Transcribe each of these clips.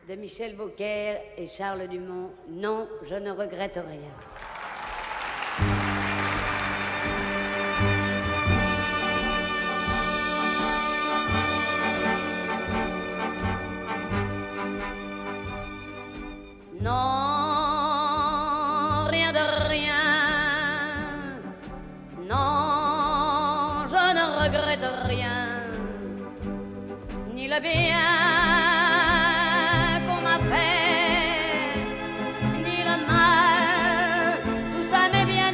de Michel Beaucaire et Charles Dumont. Non, je ne regrette rien. Non, rien de rien. Non, je ne regrette rien. Ni le bien qu'on m'a fait, ni le mal, tout ça m'est bien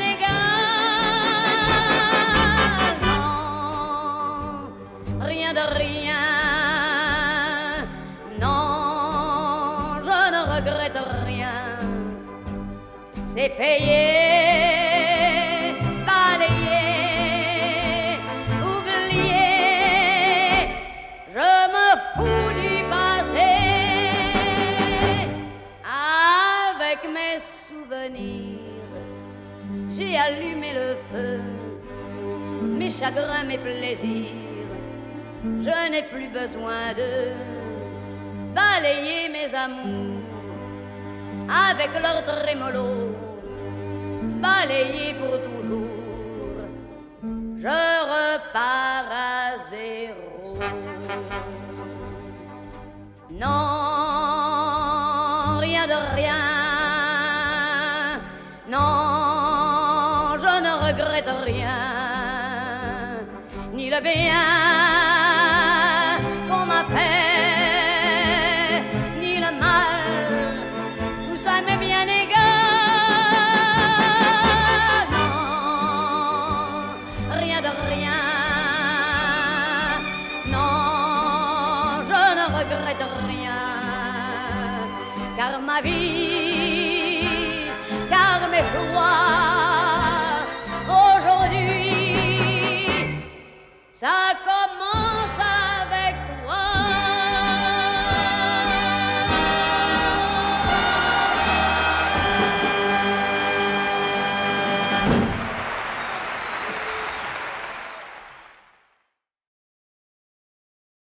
égal. Non, rien de rien. Non, je ne regrette rien. C'est payé, balayé, oublié. Je me fous du passé. Avec mes souvenirs, j'ai allumé le feu. Mes chagrins, mes plaisirs, je n'ai plus besoin de balayer mes amours avec leur trémolo, balayer pour toujours. Je repars à zéro. Non, rien de rien. Non, je ne regrette rien. Ni le bien qu'on m'a fait, ni le mal, tout ça m'est bien égal. Non, rien de rien. Non, je ne regrette rien. Car ma vie, car mes joies,